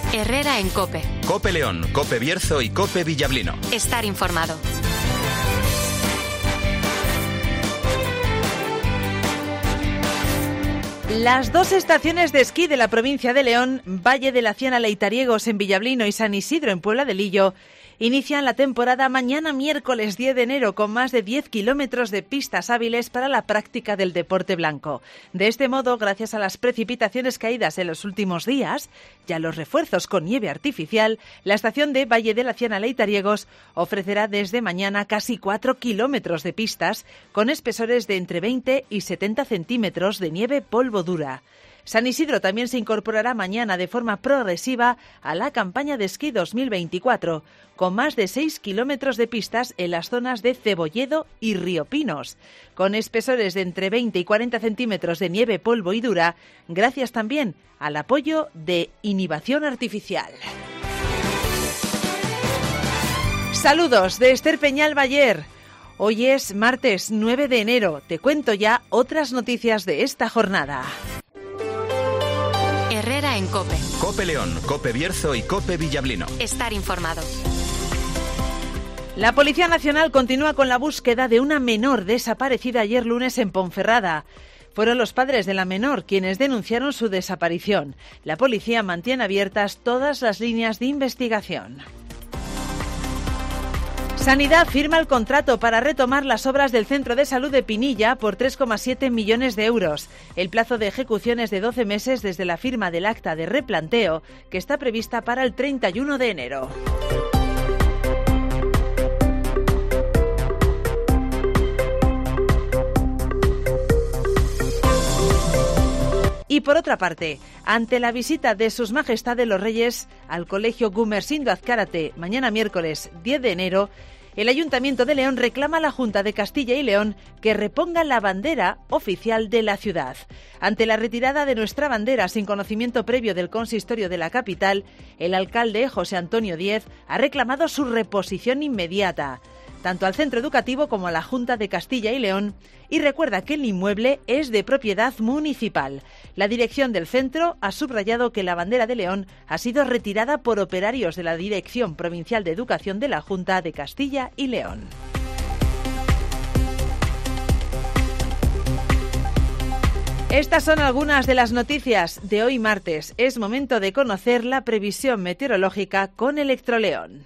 Herrera en COPE. COPE León, COPE Bierzo y COPE Villablino. Estar informado. Las dos estaciones de esquí de la provincia de León, Valle de la Ciana Leitariegos en Villablino y San Isidro en Puebla de Lillo, inician la temporada mañana miércoles 10 de enero con más de 10 kilómetros de pistas hábiles para la práctica del deporte blanco. De este modo, gracias a las precipitaciones caídas en los últimos días y a los refuerzos con nieve artificial, la estación de Valle de la Ciana Leitariegos ofrecerá desde mañana casi 4 kilómetros de pistas con espesores de entre 20 y 70 centímetros de nieve polvo dura. San Isidro también se incorporará mañana de forma progresiva a la campaña de esquí 2024, con más de 6 kilómetros de pistas en las zonas de Cebolledo y Río Pinos, con espesores de entre 20 y 40 centímetros de nieve polvo y dura, gracias también al apoyo de Inhibición Artificial. Saludos de Esther Peñal Bayer. Hoy es martes 9 de enero. Te cuento ya otras noticias de esta jornada. Herrera en COPE. COPE León, COPE Bierzo y COPE Villablino. Estar informado. La Policía Nacional continúa con la búsqueda de una menor desaparecida ayer lunes en Ponferrada. Fueron los padres de la menor quienes denunciaron su desaparición. La policía mantiene abiertas todas las líneas de investigación. Sanidad firma el contrato para retomar las obras del Centro de Salud de Pinilla por 3,7 millones de euros. El plazo de ejecución es de 12 meses desde la firma del acta de replanteo, que está prevista para el 31 de enero. Y por otra parte, ante la visita de Sus Majestades los Reyes al Colegio Gumersindo Azcárate mañana miércoles 10 de enero, el Ayuntamiento de León reclama a la Junta de Castilla y León que reponga la bandera oficial de la ciudad. Ante la retirada de nuestra bandera sin conocimiento previo del consistorio de la capital, el alcalde José Antonio Díez ha reclamado su reposición inmediata, tanto al centro educativo como a la Junta de Castilla y León, y recuerda que el inmueble es de propiedad municipal. La dirección del centro ha subrayado que la bandera de León ha sido retirada por operarios de la Dirección Provincial de Educación de la Junta de Castilla y León. Estas son algunas de las noticias de hoy martes. Es momento de conocer la previsión meteorológica con Electroleón.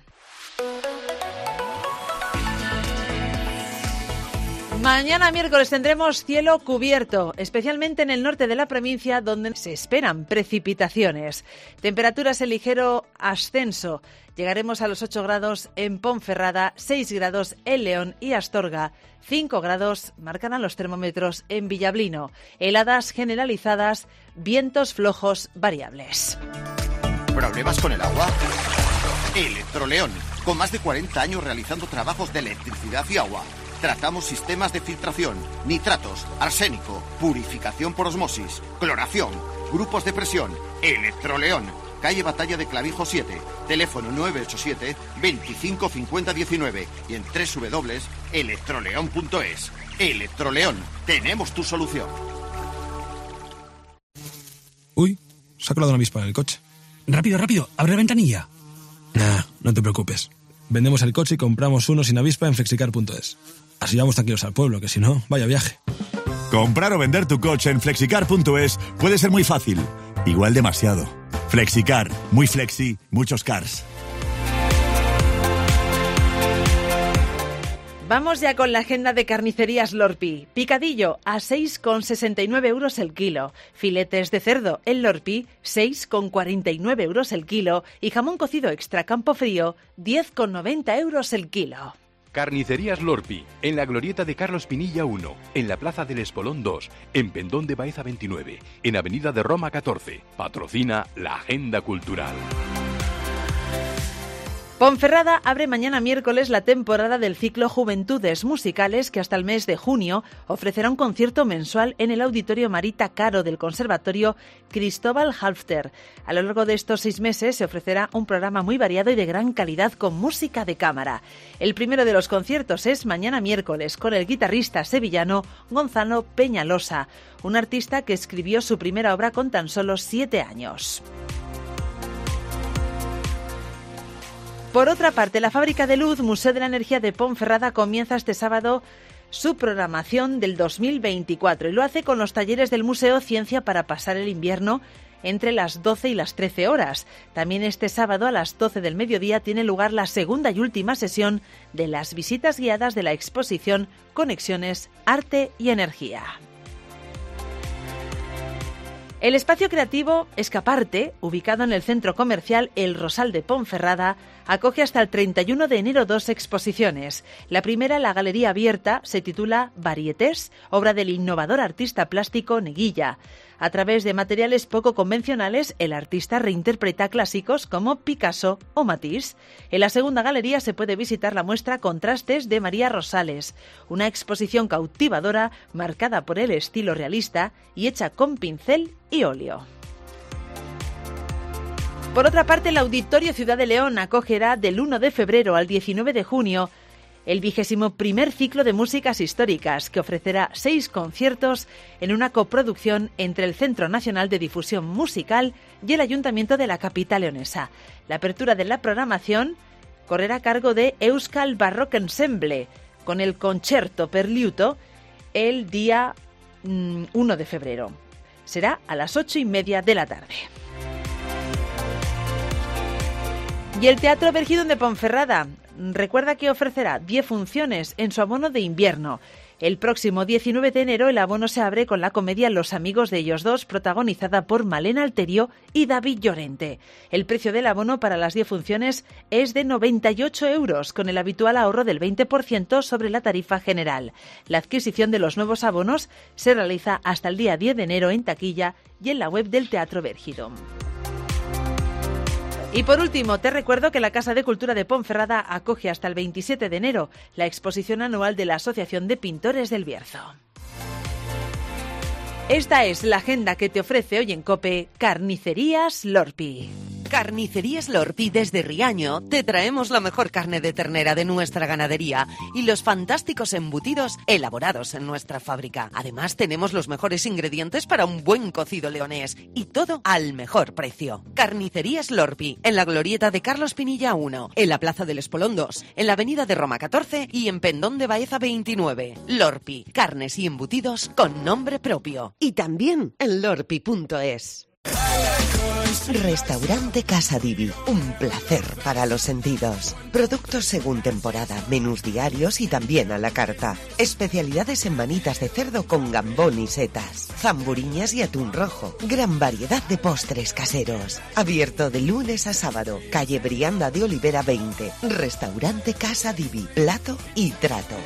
Mañana miércoles tendremos cielo cubierto, especialmente en el norte de la provincia, donde se esperan precipitaciones. Temperaturas en ligero ascenso. Llegaremos a los 8 grados en Ponferrada, 6 grados en León y Astorga, 5 grados marcarán los termómetros en Villablino. Heladas generalizadas, vientos flojos variables. ¿Problemas con el agua? Electroleón, con más de 40 años realizando trabajos de electricidad y agua. Tratamos sistemas de filtración, nitratos, arsénico, purificación por osmosis, cloración, grupos de presión. Electroleón, calle Batalla de Clavijo 7, teléfono 987 25 50 19 y en www.electroleón.es. Electroleón, tenemos tu solución. Uy, se ha colado una avispa en el coche. Rápido, abre la ventanilla. Nah, no te preocupes. Vendemos el coche y compramos uno sin avispa en flexicar.es. Así vamos tranquilos al pueblo, que si no, vaya viaje. Comprar o vender tu coche en flexicar.es puede ser muy fácil, igual demasiado. Flexicar, muy flexi, muchos cars. Vamos ya con la agenda de Carnicerías Lorpi. Picadillo a 6,69 euros el kilo. Filetes de cerdo en Lorpi, 6,49 euros el kilo. Y jamón cocido extra Campo Frío, 10,90 euros el kilo. Carnicerías Lorpi, en la glorieta de Carlos Pinilla 1, en la Plaza del Espolón 2, en Pendón de Baeza 29, en Avenida de Roma 14. Patrocina la Agenda Cultural. Ponferrada abre mañana miércoles la temporada del ciclo Juventudes Musicales, que hasta el mes de junio ofrecerá un concierto mensual en el Auditorio Marita Caro del Conservatorio Cristóbal Halfter. A lo largo de estos 6 meses se ofrecerá un programa muy variado y de gran calidad con música de cámara. El primero de los conciertos es mañana miércoles con el guitarrista sevillano Gonzalo Peñalosa, un artista que escribió su primera obra con tan solo 7 años. Por otra parte, la Fábrica de Luz, Museo de la Energía de Ponferrada, comienza este sábado su programación del 2024 y lo hace con los talleres del museo Ciencia para pasar el invierno entre las 12 y las 13 horas. También este sábado a las 12 del mediodía tiene lugar la segunda y última sesión de las visitas guiadas de la exposición Conexiones, Arte y Energía. El espacio creativo Escaparte, ubicado en el centro comercial El Rosal de Ponferrada, acoge hasta el 31 de enero 2 exposiciones. La primera, la Galería Abierta, se titula Varietés, obra del innovador artista plástico Neguilla. A través de materiales poco convencionales, el artista reinterpreta clásicos como Picasso o Matisse. En la segunda galería se puede visitar la muestra Contrastes de María Rosales, una exposición cautivadora marcada por el estilo realista y hecha con pincel y óleo. Por otra parte, el Auditorio Ciudad de León acogerá del 1 de febrero al 19 de junio el 21º ciclo de músicas históricas, que ofrecerá 6 conciertos en una coproducción entre el Centro Nacional de Difusión Musical y el Ayuntamiento de la capital leonesa. La apertura de la programación correrá a cargo de Euskal Barrock Ensemble, con el Concerto per Liuto el día 1 de febrero. Será a las 8:30 de la tarde. Y el Teatro Vergidon de Ponferrada recuerda que ofrecerá 10 funciones en su abono de invierno. El próximo 19 de enero el abono se abre con la comedia Los amigos de ellos dos, protagonizada por Malena Alterio y David Llorente. El precio del abono para las 10 funciones es de 98 euros, con el habitual ahorro del 20% sobre la tarifa general. La adquisición de los nuevos abonos se realiza hasta el día 10 de enero en taquilla y en la web del Teatro Vergidon. Y por último, te recuerdo que la Casa de Cultura de Ponferrada acoge hasta el 27 de enero la exposición anual de la Asociación de Pintores del Bierzo. Esta es la agenda que te ofrece hoy en COPE Carnicerías Lorpi. Carnicerías Lorpi desde Riaño te traemos la mejor carne de ternera de nuestra ganadería y los fantásticos embutidos elaborados en nuestra fábrica. Además tenemos los mejores ingredientes para un buen cocido leonés y todo al mejor precio. Carnicerías Lorpi en la glorieta de Carlos Pinilla 1, en la Plaza del Espolón 2, en la Avenida de Roma 14 y en Pendón de Baeza 29. Lorpi, carnes y embutidos con nombre propio. Y también en lorpi.es. Restaurante Casa Divi, un placer para los sentidos. Productos según temporada, menús diarios y también a la carta. Especialidades en manitas de cerdo con gambón y setas, zamburiñas y atún rojo. Gran variedad de postres caseros. Abierto de lunes a sábado. Calle Brianda de Olivera 20. Restaurante Casa Divi, plato y trato.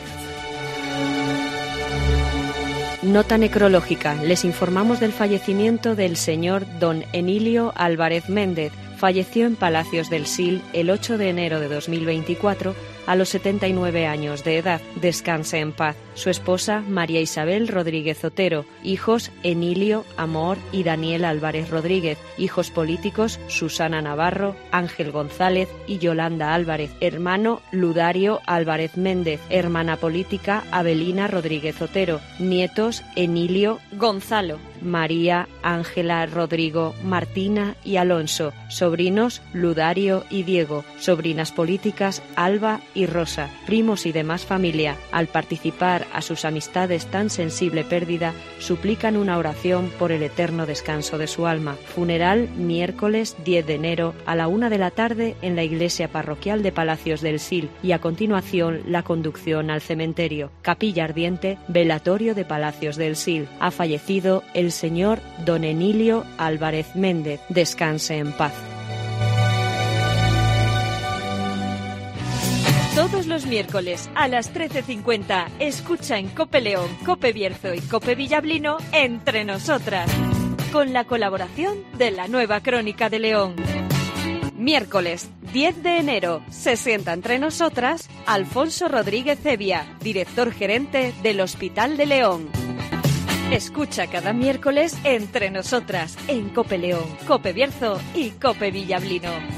Nota necrológica. Les informamos del fallecimiento del señor don Enilio Álvarez Méndez. Falleció en Palacios del Sil el 8 de enero de 2024 a los 79 años de edad. Descanse en paz. Su esposa, María Isabel Rodríguez Otero. Hijos, Enilio, Amor y Daniel Álvarez Rodríguez. Hijos políticos, Susana Navarro, Ángel González y Yolanda Álvarez. Hermano, Ludario Álvarez Méndez. Hermana política, Abelina Rodríguez Otero. Nietos, Enilio, Gonzalo, María, Ángela, Rodrigo, Martina y Alonso. Sobrinos, Ludario y Diego. Sobrinas políticas, Alba y Rosa. Primos y demás familia, al participar a sus amistades tan sensible pérdida, suplican una oración por el eterno descanso de su alma. Funeral miércoles 10 de enero a la 1 de la tarde en la iglesia parroquial de Palacios del Sil y a continuación la conducción al cementerio. Capilla ardiente, velatorio de Palacios del Sil. Ha fallecido el señor don Enilio Álvarez Méndez. Descanse en paz. Todos los miércoles a las 13:50 escucha en COPE León, COPE Bierzo y COPE Villablino Entre Nosotras, con la colaboración de la Nueva Crónica de León. Miércoles 10 de enero se sienta entre nosotras Alfonso Rodríguez Evia, director gerente del Hospital de León. Escucha cada miércoles Entre Nosotras en COPE León, COPE Bierzo y COPE Villablino.